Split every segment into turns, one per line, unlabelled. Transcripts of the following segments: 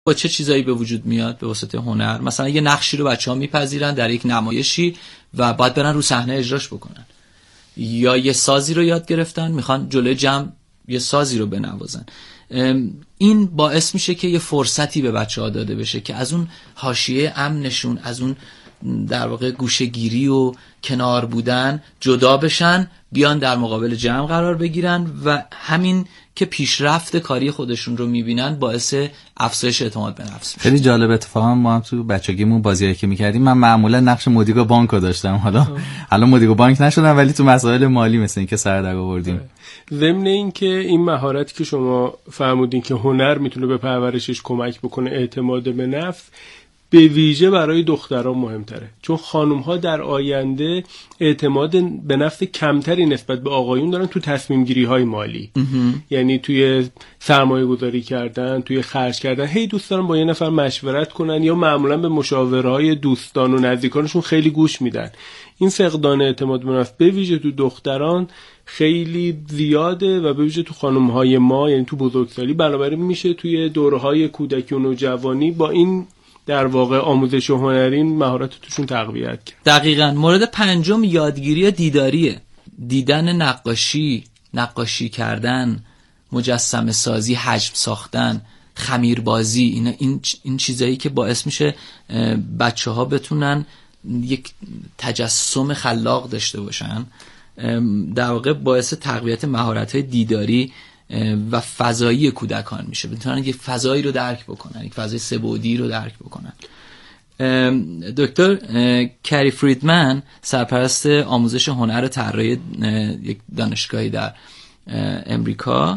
با چه چیزایی به وجود میاد به واسطه هنر؟ مثلا یه نقشی رو بچه‌ها میپذیرن در یک نمایشی و بعد برن رو صحنه اجراش بکنن، یا یه سازی رو یاد گرفتن میخوان جلوی جمع یه سازی رو بنوازن. این باعث میشه که یه فرصتی به بچه‌ها داده بشه که از اون حاشیه امنشون، از اون در واقع گوشه‌گیری و کنار بودن جدا بشن، بیان در مقابل جمع قرار بگیرن و همین که پیشرفت کاری خودشون رو میبینن باعث افزایش اعتماد به نفس میشه.
خیلی جالب. اتفاقا ما هم تو بچگیمون بازیایی که میکردیم من معمولا نقش مدیر بانک رو داشتم. حالا مدیر بانک نشدم ولی تو مسائل مالی مثل این که سر در آوردیم.
ضمن این که این مهارتی که شما فرمودین که هنر میتونه به پرورشش کمک بکنه، اعتماد به نفس به ویژه برای دختران مهمتره، چون خانم‌ها در آینده اعتماد به نفس کمتری نسبت به آقایون دارن تو تصمیم گیری های مالی. یعنی توی سرمایه گذاری کردن، توی خرج کردن، هی دوست دارن با یه نفر مشورت کنن یا معمولا به مشاورهای دوستان و نزدیکانشون خیلی گوش میدن. این فقدان اعتماد به نفس به ویژه تو دختران خیلی زیاده و به ویژه تو خانم‌های ما، یعنی تو بزرگسالی، بنابراین میشه توی دوره‌های کودکی و نوجوانی با این در واقع آموزش هنری مهارت توشون تقویت کرد.
دقیقاً. مورد پنجم یادگیری دیداریه. دیدن نقاشی کردن، مجسمه سازی، حجم ساختن، خمیربازی، این چیزایی که باعث میشه بچه‌ها بتونن یک تجسم خلاق داشته باشن، در واقع باعث تقویت مهارت‌های دیداری و فضایی کودکان میشه. بتونن یک فضایی رو درک بکنن، یک فضای سه‌بعدی رو درک بکنن. دکتر کری فریدمن، سرپرست آموزش هنر طراحی یک دانشگاهی در امریکا،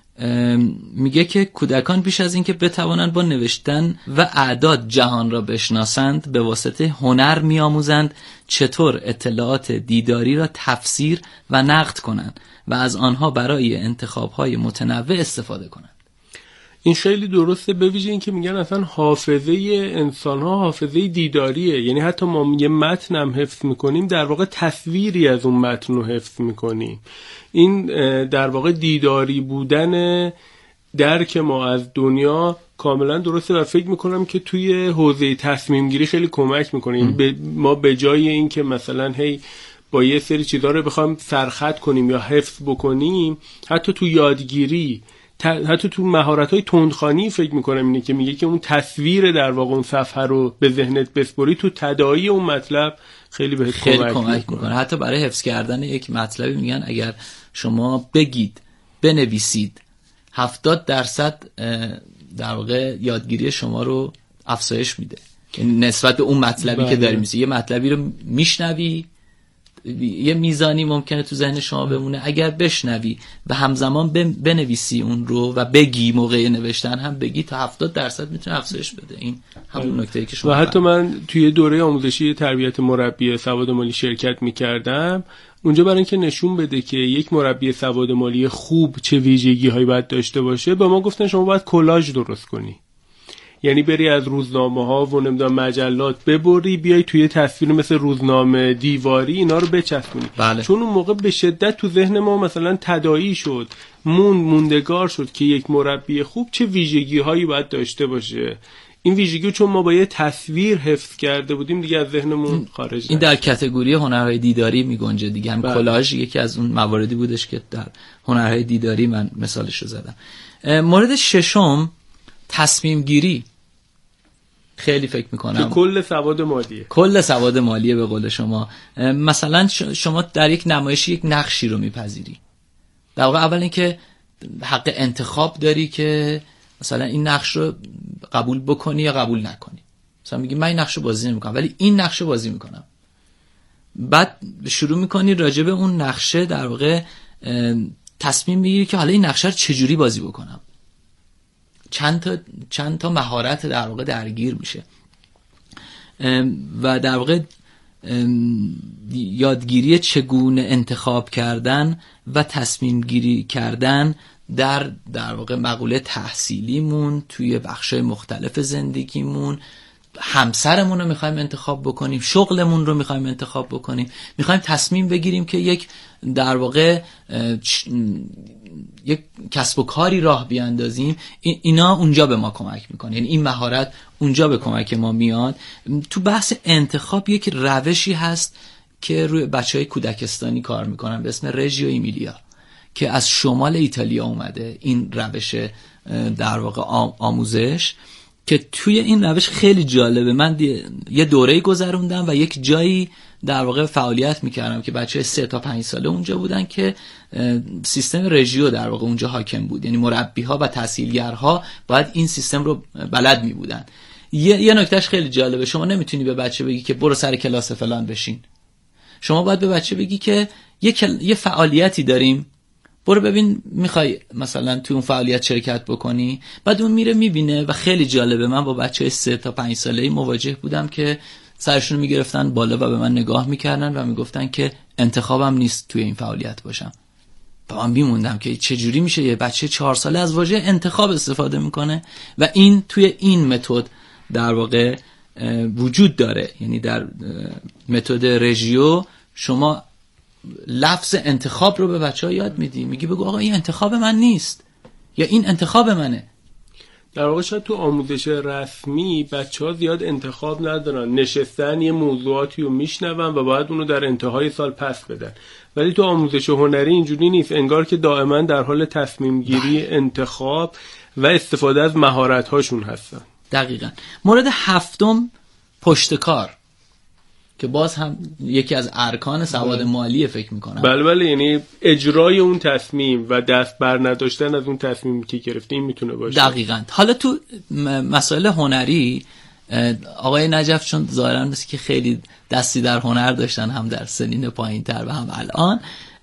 میگه که کودکان بیش از این که بتوانند با نوشتن و اعداد جهان را بشناسند، به واسطه هنر میآموزند چطور اطلاعات دیداری را تفسیر و نقد کنند و از آنها برای انتخاب‌های متنوع استفاده کنند.
این خیلی درسته، به ویژه این که میگن اصلا حافظه انسان‌ها حافظه دیداریه. یعنی حتی ما یه متن هم حفظ میکنیم، در واقع تصویری از اون متن رو حفظ میکنیم. این در واقع دیداری بودن درک ما از دنیا کاملا درسته و فکر میکنم که توی حوزه تصمیم گیری خیلی کمک میکنه. یعنی ما به جای این که مثلا هی با یه سری چیزا رو بخوایم سرخط کنیم یا حفظ بکنیم، حتی تو یادگیری، حتی تو مهارت‌های تندخوانی فکر می‌کنم اینه که میگه که اون تصویر در واقع اون صفحه رو به ذهنت بسپری، تو تداعی اون مطلب خیلی بهت کمک می‌کنه.
حتی برای حفظ کردن یک مطلبی میگن اگر شما بگید، بنویسید، 70% در واقع یادگیری شما رو افزایش میده. یعنی نسبت به اون مطلبی که داری میگی، یه مطلبی رو میشنوی، یه میزانی ممکنه تو ذهن شما بمونه، اگر بشنوی و همزمان بنویسی اون رو و بگی، موقع نوشتن هم بگی، تا 70% میتونه افزایش بده. این همون نکته‌ای که شما
و حتی من توی دوره آموزشی تربیت مربی سواد مالی شرکت میکردم، اونجا برای اینکه نشون بده که یک مربی سواد مالی خوب چه ویژگی‌هایی باید داشته باشه، به ما گفتن شما باید کلاژ درست کنی. یعنی بری از روزنامه‌ها و نمیدونم مجلات ببری، بیای توی تصویر مثل روزنامه دیواری اینا رو بچسبونی.
بله.
چون اون موقع به شدت تو ذهن ما مثلا تداعی شد، موندگار شد که یک مربی خوب چه ویژگی‌هایی باید داشته باشه. این ویژگی چون ما با یه تصویر حفظ کرده بودیم دیگه از ذهنمون خارج نشد.
این در کاتگوری هنرهای دیداری میگنجه دیگه. هم کلاژ یکی از اون مواردی بودش که در هنرهای دیداری من مثالش رو زدم. مورد ششم تصمیم گیری. خیلی فکر میکنم کل سواد مالیه به قول شما. مثلا شما در یک نمایشی یک نقشی رو میپذیری، در واقع اول اینکه حق انتخاب داری که مثلا این نقش رو قبول بکنی یا قبول نکنی. مثلا میگی من این نقش رو بازی نمیکنم ولی این نقش رو بازی میکنم. بعد شروع میکنی راجع به اون نقشه در واقع تصمیم میگیری که حالا این نقشه رو چجوری بازی بکنم. چند تا مهارت در واقع درگیر میشه و در واقع یادگیری چگونه انتخاب کردن و تصمیم گیری کردن در واقع مقوله تحصیلیمون، توی بخشای مختلف زندگیمون، همسرمون رو میخوایم انتخاب بکنیم، شغلمون رو میخوایم انتخاب بکنیم، میخوایم تصمیم بگیریم که یک در واقع یک کسب و کاری راه بیاندازیم، اینا اونجا به ما کمک میکنه. یعنی این مهارت اونجا به کمک ما میاد. تو بحث انتخاب یک روشی هست که روی بچهای کودکستانی کار میکنن به اسم رژیو ایمیلیا که از شمال ایتالیا اومده. این روش در واقع آموزش که توی این روش خیلی جالبه. من یه دوره‌ای گذروندم و یک جایی در واقع فعالیت میکردم که بچه 3 تا 5 ساله اونجا بودن که سیستم رژیو در واقع اونجا حاکم بود. یعنی مربی‌ها و تحصیلگرها باید این سیستم رو بلد میبودن. یه نکتهش خیلی جالبه، شما نمیتونی به بچه بگی که برو سر کلاس فلان بشین. شما باید به بچه بگی که یه فعالیتی داریم، برو ببین میخوای مثلا تو اون فعالیت شرکت بکنی. بعد اون میره میبینه و خیلی جالبه. من با بچه 3 تا 5 ساله‌ای مواجه بودم که سرشون میگرفتن بالا و به من نگاه میکردن و میگفتن که انتخابم نیست توی این فعالیت باشم. و من بیموندم که چجوری میشه یه بچه 4 ساله از واژه انتخاب استفاده میکنه و این توی این متد در واقع وجود داره. یعنی در متد رژیو شما لفظ انتخاب رو به بچه‌ها یاد میدی، میگی بگو آقا این انتخاب من نیست یا این انتخاب منه.
در واقع شاید تو آموزش رسمی بچه‌ها زیاد انتخاب ندارن، نشستن یه موضوعاتی رو میشنون و باید اونو در انتهای سال پس بدن. ولی تو آموزش هنری اینجوری نیست، انگار که دائما در حال تصمیم گیری، انتخاب و استفاده از مهارت‌هاشون هستن.
دقیقاً. مورد 7 پشتکار که باز هم یکی از ارکان سواد مالی فکر میکنم.
بله یعنی اجرای اون تصمیم و دست بر نداشتن از اون تصمیمی که گرفتی این میتونه باشه.
دقیقاً. حالا تو مسائل هنری آقای نجف چون ظاهراً مثل که خیلی دستی در هنر داشتن، هم در سنین پایین‌تر و هم الان،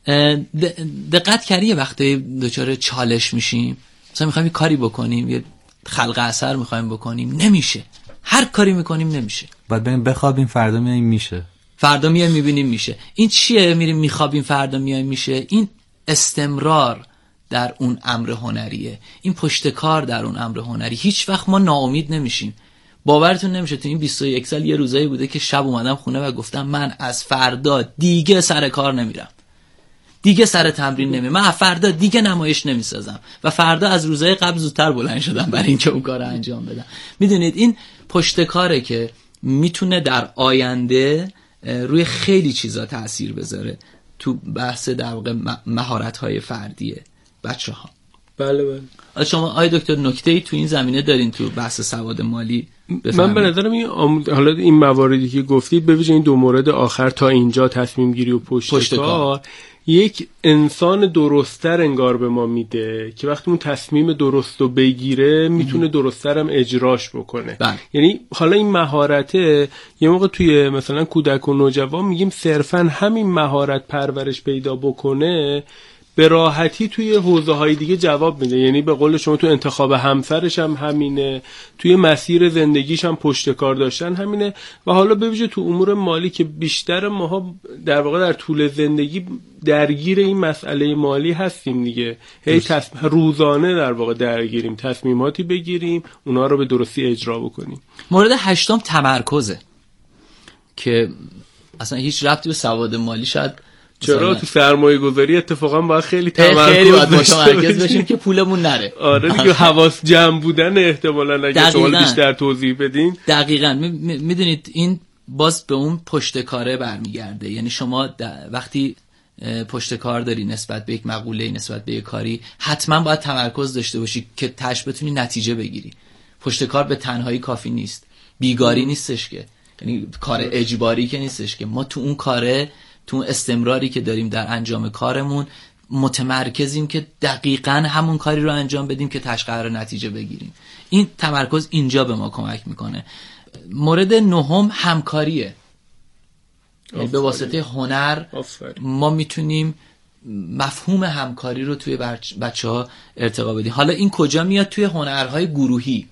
دقت کردی وقتی دچار چالش میشیم، مثلا میخوایم یه کاری بکنیم، یه خلق اثر میخوایم بکنیم، نمیشه. هر کاری میکنیم نمیشه.
بعد بریم بخوابیم فردا میایم میشه.
فردا میایم میبینیم میشه. این چیه؟ میریم میخوابیم فردا میایم میشه. این استمرار در اون امر هنریه. این پشتکار در اون امر هنری. هیچ وقت ما ناامید نمیشیم. باورتون نمیشه تو این 21 سال یه روزایی بوده که شب اومدم خونه و گفتم من از فردا دیگه سر کار نمیرم. دیگه سر تمرین نمیرم. من فردا دیگه نمایش نمیسازم. و فردا از روزهای قبل زودتر بلند شدم برای اینکه اون کارو انجام بدم. میدونید این پشتکاره که میتونه در آینده روی خیلی چیزا تأثیر بذاره تو بحث در واقع مهارت‌های فردی بچه‌ها.
بله.
شما آقای دکتر نکته‌ای تو این زمینه دارین تو بحث سواد مالی بفهمید؟
من به نظرم حالا این مواردی که گفتید به ویژه این 2 مورد آخر تا اینجا تصمیم گیری و پشتکار یک انسان درست‌تر انگار به ما میده که وقتی اون تصمیم درست رو بگیره میتونه درست‌تر هم اجراش بکنه. یعنی حالا این مهارته یه موقع توی مثلا کودک و نوجوان میگیم صرفاً همین مهارت پرورش پیدا بکنه به راحتی توی حوزه‌های دیگه جواب میده. یعنی به قول شما تو انتخاب همسرش هم همینه، توی مسیر زندگیش هم پشتکار داشتن همینه. و حالا به ویژه تو امور مالی که بیشتر ماها در واقع در طول زندگی درگیر این مسئله مالی هستیم دیگه، هی روزانه در واقع درگیریم، تصمیماتی بگیریم، اونا رو به درستی اجرا بکنیم.
مورد 8 تمرکزه که اصلا هیچ ربطی به سواد مالی شاید
چرا تو سرمایه گذاری اتفاقا باید خیلی
متمرکز بشیم که پولمون نره.
آره دیگه حواس جمع بودن احتمالاً اگه سوال بیشتر توضیح بدین.
دقیقاً. میدونید این باز به اون پشتکاره برمیگرده. یعنی شما وقتی پشتکار داری نسبت به یک مقوله، نسبت به یک کاری، حتما باید تمرکز داشته باشی که تاش بتونی نتیجه بگیری. پشتکار به تنهایی کافی نیست، بیگاری نیستش که، یعنی کار اجباری که نیستش که. ما تو اون کاره، تو استمراری که داریم در انجام کارمون متمرکزیم که دقیقاً همون کاری رو انجام بدیم که قرار نتیجه بگیریم. این تمرکز اینجا به ما کمک میکنه. مورد 9 همکاریه. به واسطه هنر ما میتونیم مفهوم همکاری رو توی بچه‌ها ارتقا بدیم. حالا این کجا میاد؟ توی هنرهای گروهی.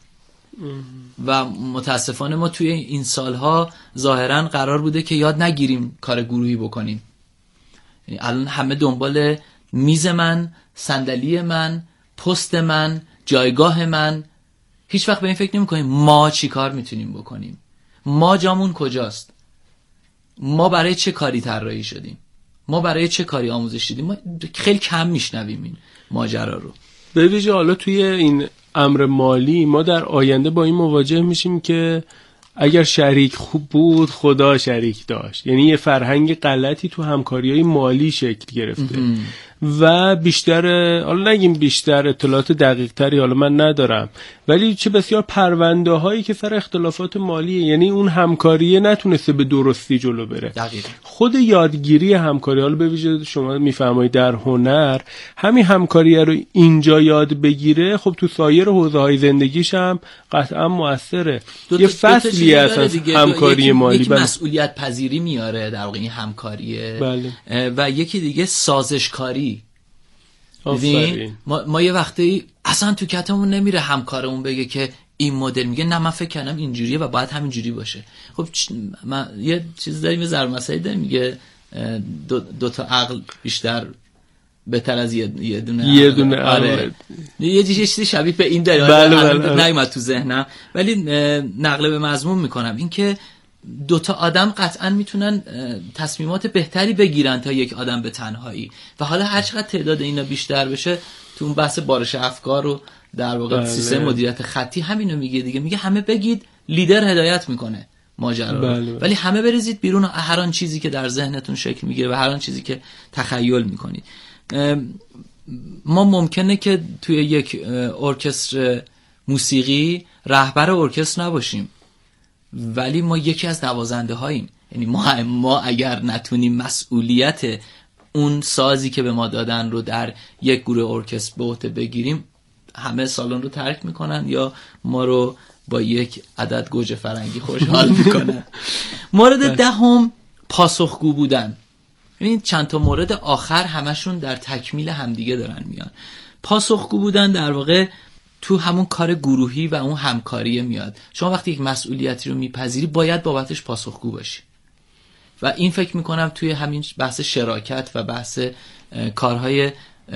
و متاسفانه ما توی این سالها ظاهرا قرار بوده که یاد نگیریم کار گروهی بکنیم. یعنی الان همه دنبال میز من، صندلی من، پست من، جایگاه من، هیچ وقت به این فکر نمی کنیم ما چی کار میتونیم بکنیم. ما جامون کجاست، ما برای چه کاری طراحی شدیم، ما برای چه کاری آموزش دیدیم. ما خیلی کم میشنویم این ماجرا رو.
به ویژه حالا توی این امر مالی ما در آینده با این مواجه میشیم که اگر شریک خوب بود خدا شریک داشت، یعنی یه فرهنگ غلطی تو همکاری‌های مالی شکل گرفته و بیشتر، حالا نگیم بیشتر، اطلاعات دقیق تری حالا من ندارم، ولی چه بسیار پرونده هایی که سر اختلافات مالیه، یعنی اون همکاریه نتونسته به درستی جلو بره.
دقیقا.
خود یادگیری همکاری، حالا به ویژه شما میفرمایید در هنر، همین همکاریه رو اینجا یاد بگیره، خب تو سایر حوزه‌های زندگیش هم قطعا موثره. یه فصلی اساس همکاری مالی،
یکی مسئولیت پذیری میاره در واقع این همکاریه.
بله.
و یکی دیگه سازشکاری. ما یه وقتی اصلا تو کتمون نمیره همکارمون بگه که این مدل، میگه نه من فکر کنم اینجوریه و باید همینجوری باشه. خب من یه چیز داریم، یه ضرب مثلی داریم، میگه دو تا عقل بیشتر بهتر از یه دونه
آره.
یه چیزی شبیه به این داره.
بله.
نیومد تو ذهنم ولی نقل به مضمون میکنم، این که دوتا آدم قطعا میتونن تصمیمات بهتری بگیرن تا یک آدم به تنهایی. و حالا هر چقدر تعداد اینا بیشتر بشه، تو اون بحث بارش افکار رو در واقع سیستم مدیریت خطی همینو میگه دیگه، میگه همه بگید، لیدر هدایت میکنه ماجرا رو، ولی همه بریزید بیرون هر آن چیزی که در ذهنتون شکل میگیره و هر آن چیزی که تخیل میکنید. ما ممکنه که توی یک ارکستر موسیقی رهبر ارکستر نباشیم، ولی ما یکی از نوازنده هاییم. یعنی ما اگر نتونیم مسئولیت اون سازی که به ما دادن رو در یک گروه ارکستر به عهده بگیریم، همه سالن رو ترک میکنن یا ما رو با یک عدد گوجه فرنگی خوشحال میکنن. مورد دهم پاسخگو بودن. ببینید چند تا مورد آخر همشون در تکمیل همدیگه دارن میان. پاسخگو بودن در واقع تو همون کار گروهی و اون همکاریه میاد. شما وقتی یک مسئولیتی رو میپذیری باید بابتش پاسخگو باشی و این فکر میکنم توی همین بحث شراکت و بحث کارهای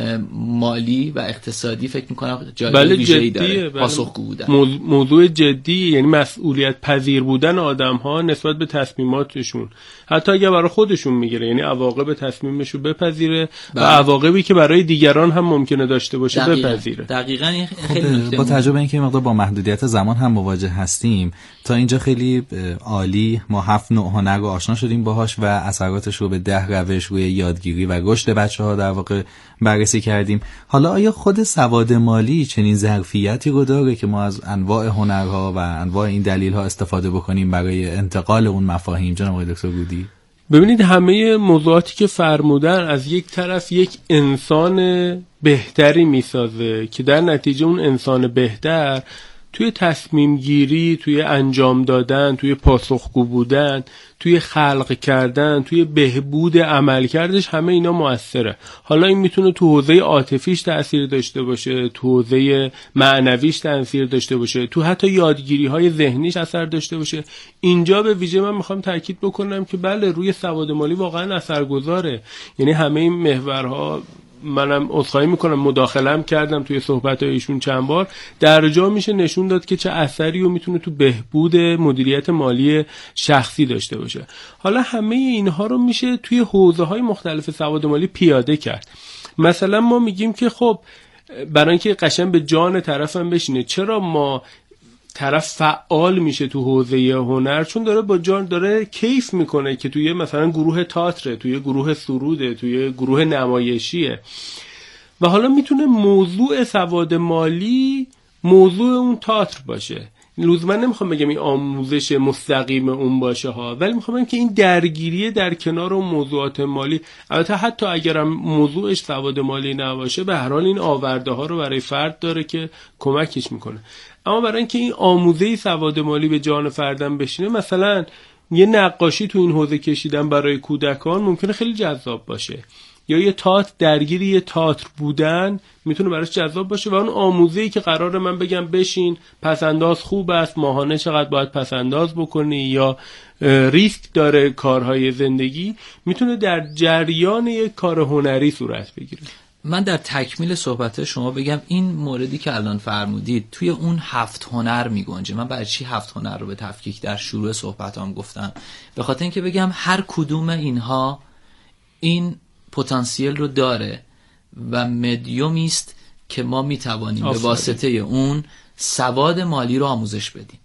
مالی و اقتصادی فکر میکنم جای ویژه‌ای داره. پاسخگو بودن
موضوع جدی، یعنی مسئولیت پذیر بودن آدم ها نسبت به تصمیماتشون، حتی اگر برای خودشون میگیره، یعنی عواقب تصمیمشو بپذیره و عواقبی که برای دیگران هم ممکنه داشته باشه بپذیره.
دقیقاً این خیلی نکته
با تجربه اینکه مقدار با محدودیت زمان هم مواجه هستیم، تا اینجا خیلی عالی ما 7 نوع هنر رو آشنا شدیم باهاش و اثراتش رو به 10 روش روی یادگیری و رشد بچه‌ها در واقع بررسی کردیم. حالا آیا خود سواد مالی چنین ظرفیتی رو داره که ما از انواع هنرها و انواع این دلیل‌ها استفاده بکنیم برای انتقال اون مفاهیم؟ جناب آقای دکتر گودی،
ببینید همه موضوعاتی که فرمودن از یک طرف یک انسان بهتری میسازه که در نتیجه اون انسان بهتر توی تصمیم گیری، توی انجام دادن، توی پاسخگو بودن، توی خلق کردن، توی بهبود عملکردش، همه اینا موثره. حالا این میتونه تو حوزه عاطفیش تأثیر داشته باشه، تو حوزه معنویش تأثیر داشته باشه، تو حتی یادگیری‌های ذهنیش اثر داشته باشه. اینجا به ویژه من میخوام تاکید بکنم که بله، روی سواد مالی واقعا اثرگذاره. یعنی همه این محورها، منم عذرخواهی میکنم مداخله‌ام کردم توی صحبت‌های ایشون چند بار، در جا میشه نشون داد که چه اثری رو میتونه تو بهبود مدیریت مالی شخصی داشته باشه. حالا همه اینها رو میشه توی حوزه‌های مختلف سواد مالی پیاده کرد. مثلا ما میگیم که خب برای اینکه قشنگ به جان طرفم بشینه، چرا ما طرف فعال میشه تو حوزه هنر؟ چون داره با جان داره کیف میکنه که توی مثلا گروه تئاتر، توی گروه سروده، توی گروه نمایشیه. و حالا میتونه موضوع سواد مالی موضوع اون تئاتر باشه. لزوما نمیخوام بگم این آموزش مستقیم اون باشه ها، ولی میخوام بگم که این درگیری در کنار اون موضوعات مالی، البته حتی اگرم موضوعش سواد مالی نباشه، به هر حال این آورده ها رو برای فرد داره که کمکش میکنه. اما برای اینکه این آموزه سواد مالی به جان فردم بشینه، مثلا یه نقاشی تو این حوزه کشیدن برای کودکان ممکنه خیلی جذاب باشه، یا یه تئاتر، درگیری یه تئاتر بودن میتونه براش جذاب باشه و اون آموزه‌ای که قراره من بگم بشین پسنداز خوب است، ماهانه چقدر باید پسنداز بکنی، یا ریسک داره کارهای زندگی، میتونه در جریان یک کار هنری صورت بگیره.
من در تکمیل صحبت شما بگم این موردی که الان فرمودید توی اون 7 هنر میگنجه. من برای چی 7 هنر رو به تفکیک در شروع صحبتام گفتم؟ به خاطر اینکه بگم هر کدوم اینها این پتانسیل رو داره و مدیومی است که ما میتوانیم به واسطه اون سواد مالی رو آموزش بدیم.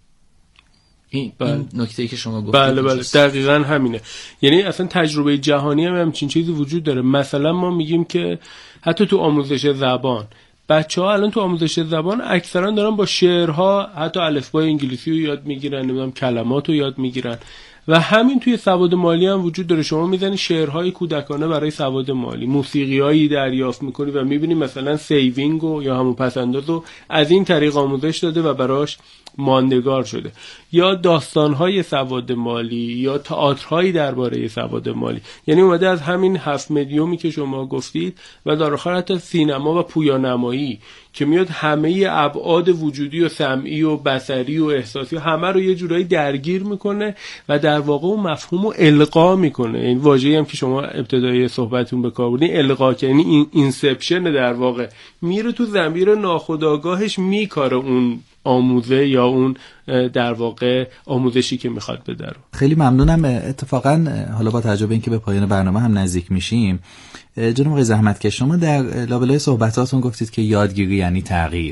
این نکته‌ای که شما گفتید.
بله دقیقاً همینه. یعنی اصلا تجربه جهانی هم همچین چیزی وجود داره. مثلا ما میگیم که حتی تو آموزش زبان بچه‌ها الان تو آموزش زبان اکثرا دارن با شعرها حتی الفبای انگلیسی رو یاد میگیرن، نمیدونم کلمات رو یاد میگیرن و همین توی سواد مالی هم وجود داره. شما میزنی شعرهای کودکانه برای سواد مالی، موسیقیایی دریافت میکنی و میبینی مثلا سیوینگ یا همون پسنداز رو از این طریق آموزش داده و براش ماندگار شده. یا داستانهای سواد مالی یا تئاترهایی درباره سواد مالی. یعنی اومده از همین 7 مدیومی که شما گفتید و در آخر حتی سینما و پویانمایی که میاد همه ابعاد وجودی و سمعی و بصری و احساسی و همه رو یه جورایی درگیر میکنه و در واقع اون مفهوم رو القا میکنه. این واژه‌ای هم که شما ابتدای صحبتتون به کار بردین القا، یعنی اینسپشن، در واقع میره تو ضمیر ناخودآگاهش میکاره اون آموزه یا اون در واقع آموزشی که میخواد بده رو.
خیلی ممنونم. اتفاقا حالا با توجه به اینکه به پایان برنامه هم نزدیک میشیم، جناب آقای زحمتکش شما در لابلای صحبتاتون گفتید که یادگیری یعنی تغییر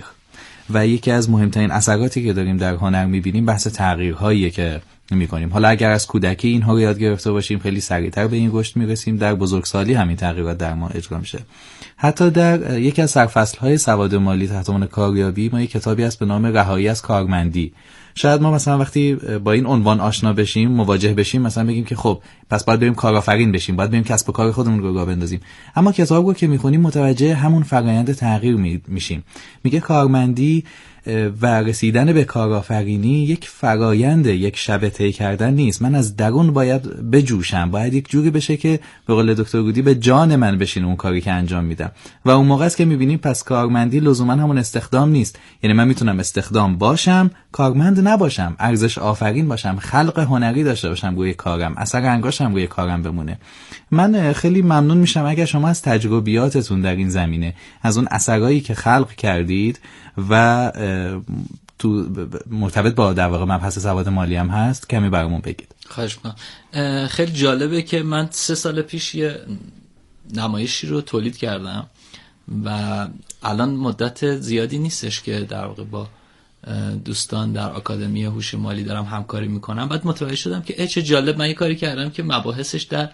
و یکی از مهمترین اثراتی که داریم در هنر میبینیم بحث تغییرهاییه که میکنیم. حالا اگر از کودکی اینها رو یاد گرفته باشیم خیلی سریعتر به این رشد میرسیم، در بزرگسالی همین تغییرات در ما اجرا میشه. حتی در یکی از سرفصل‌های سواد مالی تحت عنوان کاریابی ما یک کتابی هست به نام رهایی از کارمندی. شاید ما مثلا وقتی با این عنوان آشنا بشیم، مواجه بشیم، مثلا بگیم که خب پس باید بریم کارآفرین بشیم، باید بریم کسب و کار خودمون رو راه بندازیم. اما کتاب رو که میخونیم متوجه همون فرآیند تغییر میشیم. میگه کارمندی و رسیدن به کارآفرینی یک فرآیند، یک شب طی کردن نیست. من از درون باید بجوشم، باید یک جوری بشه که به قول دکتر گودی به جان من بشین اون کاری که انجام میدم. و اون موقع است که میبینیم پس کارمندی لزوما همون استخدام نیست. یعنی من میتونم استخدام باشم، کارمند نباشم، ارزش آفرین باشم، خلق هنری داشته باشم روی کارم، اثر انگاشتم روی کارم بمونه. من خیلی ممنون میشم اگر شما از تجربیاتتون در این زمینه، از اون اثرایی که خلق کردید و تو مرتبط با در واقع مبحث سواد مالی هم هست کمی برامون بگید.
خواهش می‌کنم. خیلی جالبه که من 3 سال پیش یه نمایشی رو تولید کردم و الان مدت زیادی نیستش که در واقع با دوستان در آکادمی هوش مالی دارم همکاری میکنم. بعد متوجه شدم که چه جالب، من یه کاری کردم که مباحثش در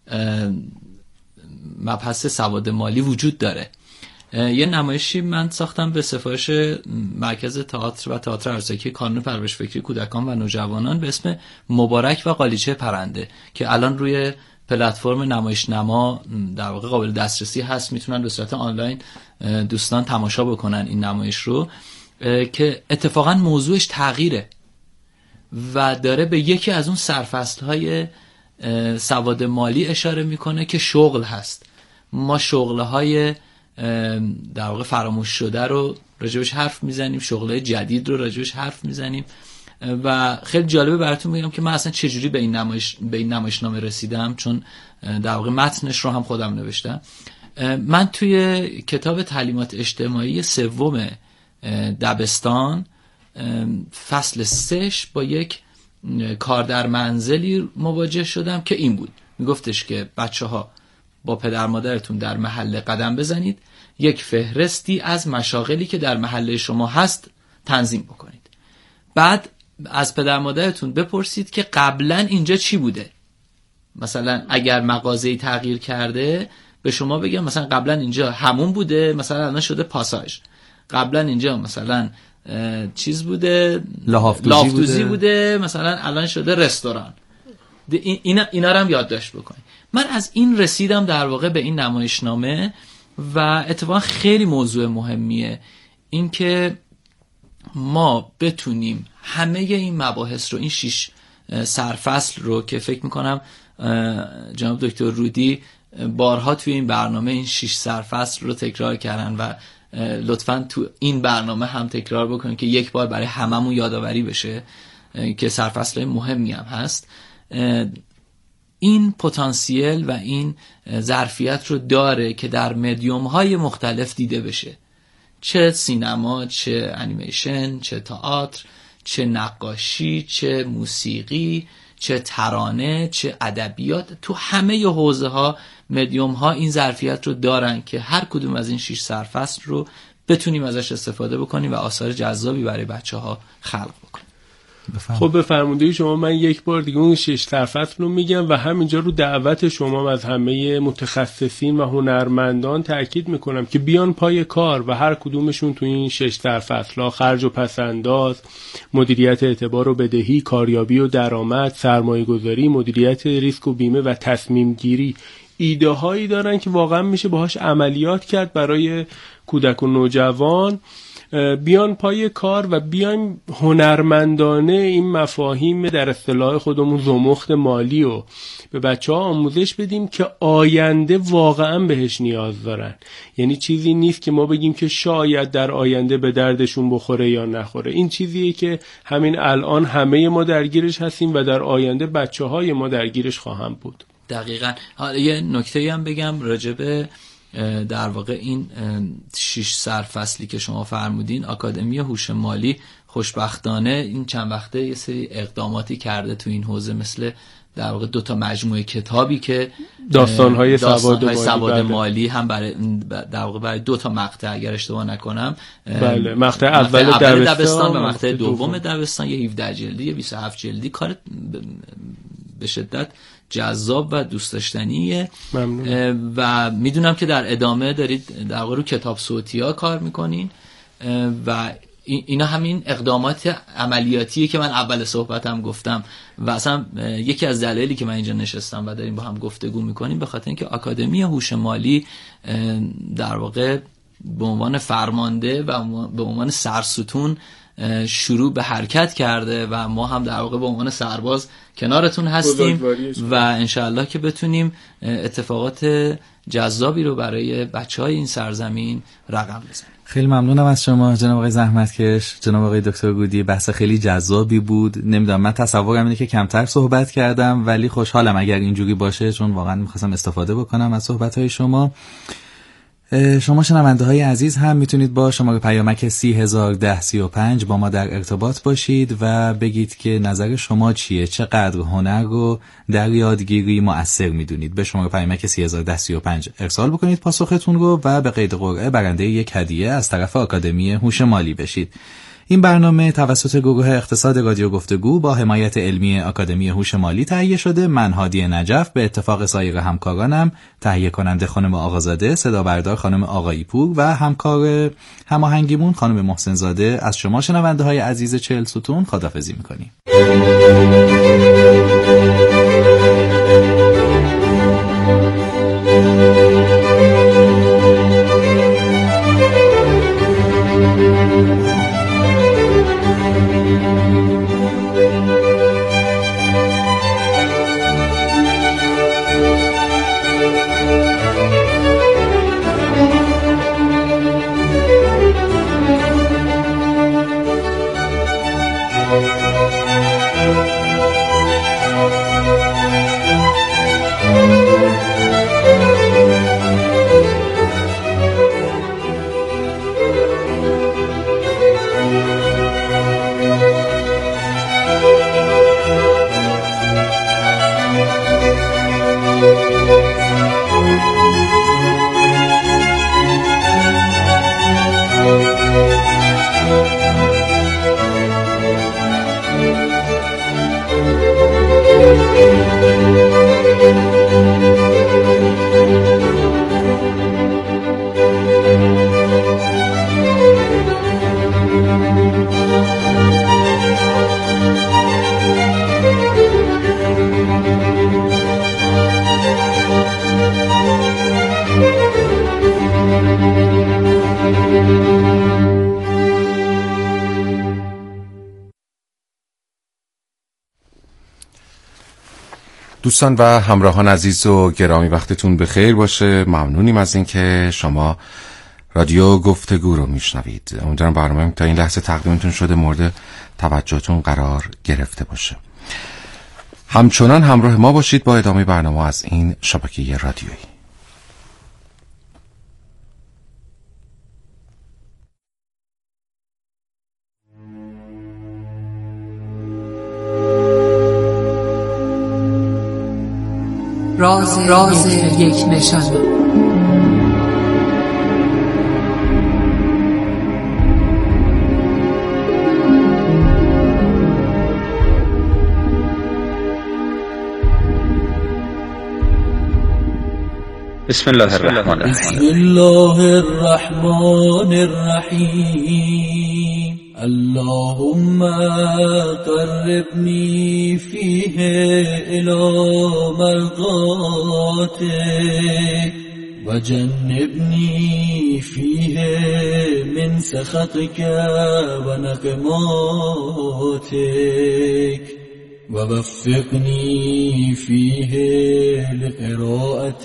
مبحث سواد مالی وجود داره. یه نمایشی من ساختم به سفارش مرکز تئاتر و تئاتر عروسکی کانون پرورش فکری کودکان و نوجوانان به اسم مبارک و قالیچه پرنده که الان روی پلتفرم نمایشنما در واقع قابل دسترسی هست. میتونن به صورت آنلاین دوستان تماشا بکنن این نمایش رو که اتفاقا موضوعش تغییره و داره به یکی از اون سرفصل‌های سواد مالی اشاره میکنه که شغل هست. ما شغل‌های در واقع فراموش شده رو راجبش حرف میزنیم، شغل‌های جدید رو راجبش حرف میزنیم و خیلی جالبه براتون بگم که من اصلا چجوری به این نمایشنامه رسیدم، چون در واقع متنش رو هم خودم نوشتم. من توی کتاب تعلیمات اجتماعی 3 دبستان فصل 3 با یک کار در منزلی مواجه شدم که این بود، میگفتش که بچه‌ها با پدر مادرتون در محله قدم بزنید، یک فهرستی از مشاغلی که در محله شما هست تنظیم بکنید. بعد از پدر مادرتون بپرسید که قبلا اینجا چی بوده. مثلا اگر مغازه‌ای تغییر کرده به شما بگم مثلا قبلا اینجا همون بوده، مثلا الان شده پاساژ. قبلا اینجا مثلا چیز بوده، لافتوزی بوده، مثلا الان شده رستوران. اینا رو هم یادداشت بکنید. من از این رسیدم در واقع به این نمایشنامه و اتفاقا خیلی موضوع مهمیه این که ما بتونیم همه این مباحث رو، این 6 سرفصل رو که فکر میکنم جناب دکتر رودی بارها توی این برنامه این 6 سرفصل رو تکرار کردن و لطفاً تو این برنامه هم تکرار بکنید که یک بار برای هممون یادآوری بشه که سرفصل‌های مهمی هم هست. این پتانسیل و این ظرفیت رو داره که در مدیوم‌های مختلف دیده بشه، چه سینما، چه انیمیشن، چه تئاتر، چه نقاشی، چه موسیقی، چه ترانه، چه ادبیات. تو همه حوزه‌ها مدیوم‌ها این ظرفیت رو دارن که هر کدوم از این 6 سرفصل رو بتونیم ازش استفاده بکنیم و آثار جذابی برای بچه‌ها خلق بکنیم.
خب به فرموده شما من یک بار دیگه اون 6 سرفصل رو میگم و همینجا رو دعوت شما از همه متخصصین و هنرمندان تاکید میکنم که بیان پای کار و هر کدومشون تو این 6 سرفصل‌ها خرج و پس‌انداز، مدیریت اعتبار و بدهی، کاریابی و درآمد، سرمایه‌گذاری، مدیریت ریسک و بیمه و تصمیم گیری ایده هایی دارن که واقعا میشه باهاش عملیات کرد برای کودک و نوجوان. بیان پای کار و بیان هنرمندانه این مفاهیم در اصطلاح خودمون زمخت مالی رو به بچه ها آموزش بدیم که آینده واقعا بهش نیاز دارن. یعنی چیزی نیست که ما بگیم که شاید در آینده به دردشون بخوره یا نخوره. این چیزیه که همین الان همه ما درگیرش هستیم و در آینده بچه های ما درگیرش خواهم بود.
دقیقاً. حالا یه نکته‌ای هم بگم راجب در واقع این 6 سرفصلی که شما فرمودین. آکادمی هوش مالی خوشبختانه این چند وقته یه سری اقداماتی کرده تو این حوزه، مثل در واقع 2 مجموعه کتابی که
داستان‌های
سواد مالی هم برای در واقع برای 2 مقطع اگر اشتباه نکنم،
بله، مقطع اول
دبستان و مقطع دوم دبستان، یه 17 جلدی یه 27 جلدی، کار به شدت جذاب و دوست داشتنیه.
ممنون.
و میدونم که در ادامه دارید در واقع رو کتاب صوتی ها کار میکنین و اینا همین اقدامات عملیاتیه که من اول صحبتم گفتم و اصلا یکی از دلایلی که من اینجا نشستم و داریم با هم گفتگو میکنیم به خاطر اینکه آکادمی هوش مالی در واقع به عنوان فرمانده و به عنوان سرستون شروع به حرکت کرده و ما هم در واقع به عنوان سرباز کنارتون هستیم و انشاءالله که بتونیم اتفاقات جذابی رو برای بچهای این سرزمین رقم بزنیم.
خیلی ممنونم از شما جناب آقای زحمتکش، جناب آقای دکتر گودی. بحث خیلی جذابی بود. نمیدونم، من تصورم اینه که کمتر صحبت کردم ولی خوشحالم اگر اینجوری باشه، چون واقعا می‌خواستم استفاده بکنم از صحبت‌های شما. شما شنونده های عزیز هم میتونید با شماره پیامک 301035 با ما در ارتباط باشید و بگید که نظر شما چیه، چقدر هنر رو در یادگیری مؤثر میدونید. به شماره پیامک 301035 ارسال بکنید پاسختون رو و به قید قرعه برنده یک هدیه از طرف آکادمی هوش مالی بشید. این برنامه توسط گروه اقتصاد رادیو گفتگو با حمایت علمی آکادمی هوش مالی تهیه شده. من هادی نجف به اتفاق سایر همکارانم، تهیه کننده خانم آقازاده، صدا بردار خانم آقایی پور و همکار هماهنگیمون خانم محسن زاده، از شما شنونده های عزیز 40 ستون خداحافظی میکنیم.
دوستان و همراهان عزیز و گرامی، وقتتون بخیر باشه. ممنونیم از اینکه شما رادیو گفتگو رو میشنوید. امیدوارم برنامه تا این لحظه تقدیمتون شده مورد توجهتون قرار گرفته باشه. همچنان همراه ما باشید با ادامه برنامه از این شبکه رادیویی.
راز یک نشان.
بسم الله الرحمن
الرحیم. اللهم قربني فيه إلى مرضاتك وجنبني فيه من سخطك ونقماتك ووفقني فيه لقراءة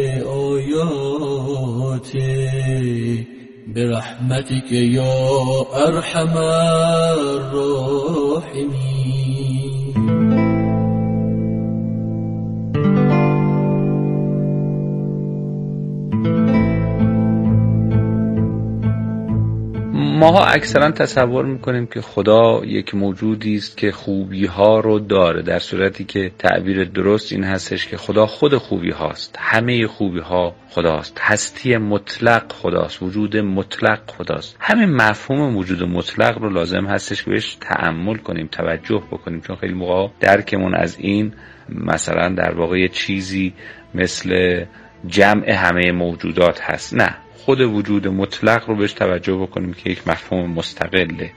آياتك برحمتك يا ارحم الراحمين.
ماها اکثرا تصور میکنیم که خدا یک موجودی است که خوبی ها رو داره، در صورتی که تعبیر درست این هستش که خدا خود خوبی هاست، همه خوبی ها خداست، هستی مطلق خداست، وجود مطلق خداست. همین مفهوم وجود مطلق رو لازم هستش که بهش تأمل کنیم، توجه بکنیم، چون خیلی موقع درکمون از این مثلا در واقع چیزی مثل جمع همه موجودات هست. نه، خود وجود مطلق رو بهش توجه بکنیم که یک مفهوم مستقله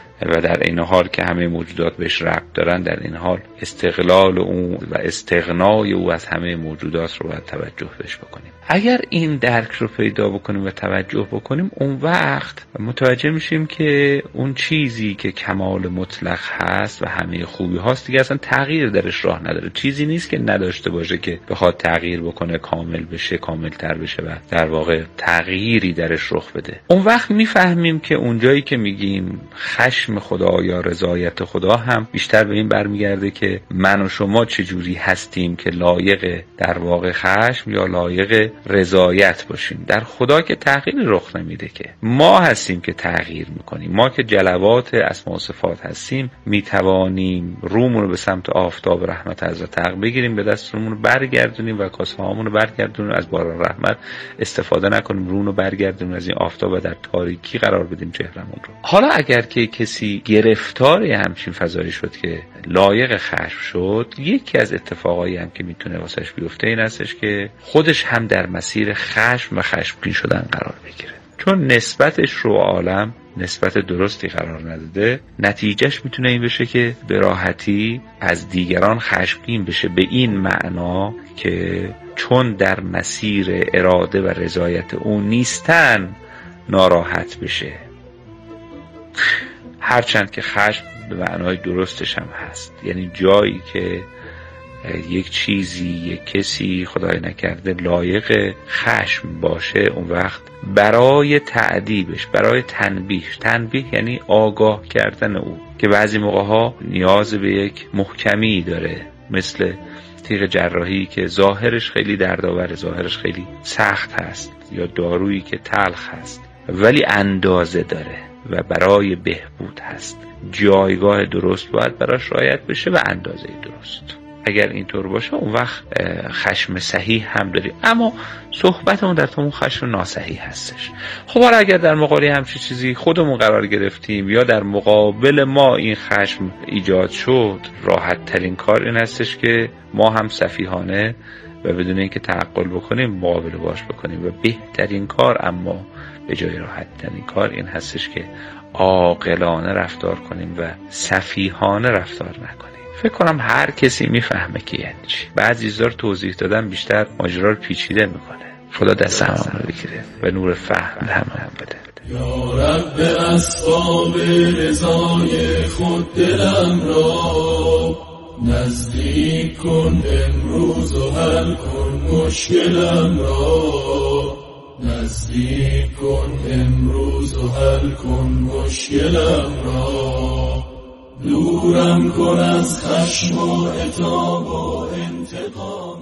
و در این حال که همه موجودات بهش ربط دارن، در این حال استقلال او و استغنای او از همه موجودات رو باید توجه بهش بکنیم. اگر این درک رو پیدا بکنیم و توجه بکنیم، اون وقت متوجه میشیم که اون چیزی که کمال مطلق هست و همه خوبی هاست دیگه اصلا تغییر درش راه نداره. چیزی نیست که نداشته باشه که بخواد تغییر بکنه، کامل بشه، کامل تر بشه و در واقع تغییری درش رخ بده. اون وقت میفهمیم که اونجایی که میگیم خشم خدا یا رضایت خدا هم بیشتر به این برمیگرده که من و شما چجوری هستیم که لایق در واقع خشم یا لایق رضایت باشیم. در خدا که تغییری رخ نمیده، که ما هستیم که تغییر میکنیم. ما که جلوات اسما و صفات هستیم میتوانیم رومون رو به سمت آفتاب رحمت حضرت حق بگیریم، به دست رومون رو برگردونیم و کاسه هامون رو برگردونیم، از باران رحمت استفاده نکنیم، رومون رو برگردونیم از این آفتاب و در تاریکی قرار بدیم چهرمون رو. حالا اگر که کسی گرفتار همچین فضایی شد که لایق خشم شد، یکی از اتفاقایی هم که میتونه واسش بیفته این هستش که خودش هم در مسیر خشم و خشمگین شدن قرار بگیره، چون نسبتش رو عالم نسبت درستی قرار نداده. نتیجهش میتونه این بشه که به راحتی از دیگران خشمگین بشه، به این معنا که چون در مسیر اراده و رضایت اون نیستن ناراحت بشه، هرچند که خشم به معنای درستش هم هست. یعنی جایی که یک چیزی، یک کسی خدای نکرده لایق خشم باشه، اون وقت برای تعدیبش، برای تنبیه یعنی آگاه کردن او، که بعضی موقع ها نیاز به یک محکمی داره، مثل تیغ جراحی که ظاهرش خیلی دردآور، ظاهرش خیلی سخت هست، یا دارویی که تلخ هست ولی اندازه داره و برای بهبود هست. جایگاه درست باید براش رعایت بشه و اندازه درست. اگر اینطور باشه اون وقت خشم صحیح هم داریم، اما صحبتمون در همون خشم ناصحیح هستش. خب حالا اگر در مقابل همچین چیزی خودمون قرار گرفتیم یا در مقابل ما این خشم ایجاد شد، راحت ترین کار این هستش که ما هم سفیهانه و بدون اینکه تعقل بکنیم مقابله باش بکنیم، و بهترین کار، اما به جای راحت ترین کار این هستش که عاقلانه رفتار کنیم و سفیهانه رفتار نکنیم. فکر کنم هر کسی میفهمه که یعنی چی. بعضی چیزا رو توضیح دادن بیشتر ماجرا رو پیچیده میکنه. خدا دست همه رو بگیره و نور فهم هم بده.
یا رب اسباب رضای خود دلم را نزدیک کن امروز و حل کن مشکلم را، نزدیک کن امروز و حل کن مشکلم را، دورم کن از خشم و عتاب و انتقام.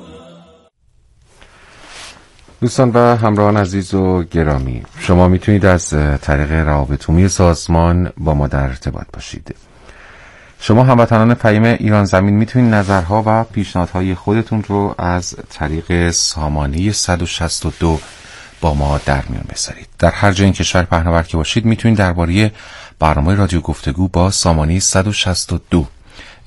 دوستان و همراهان عزیز و گرامی، شما میتونید از طریق روابط عمومی سازمان با ما در ارتباط باشید. شما هموطنان فهیم ایران زمین میتونید نظرها و پیشنهادهای خودتون رو از طریق سامانه 162 با ما در میون بذارید. در هر جای این کشور پهناور که باشید میتونید درباره برنامه رادیو گفتگو با سامانه 162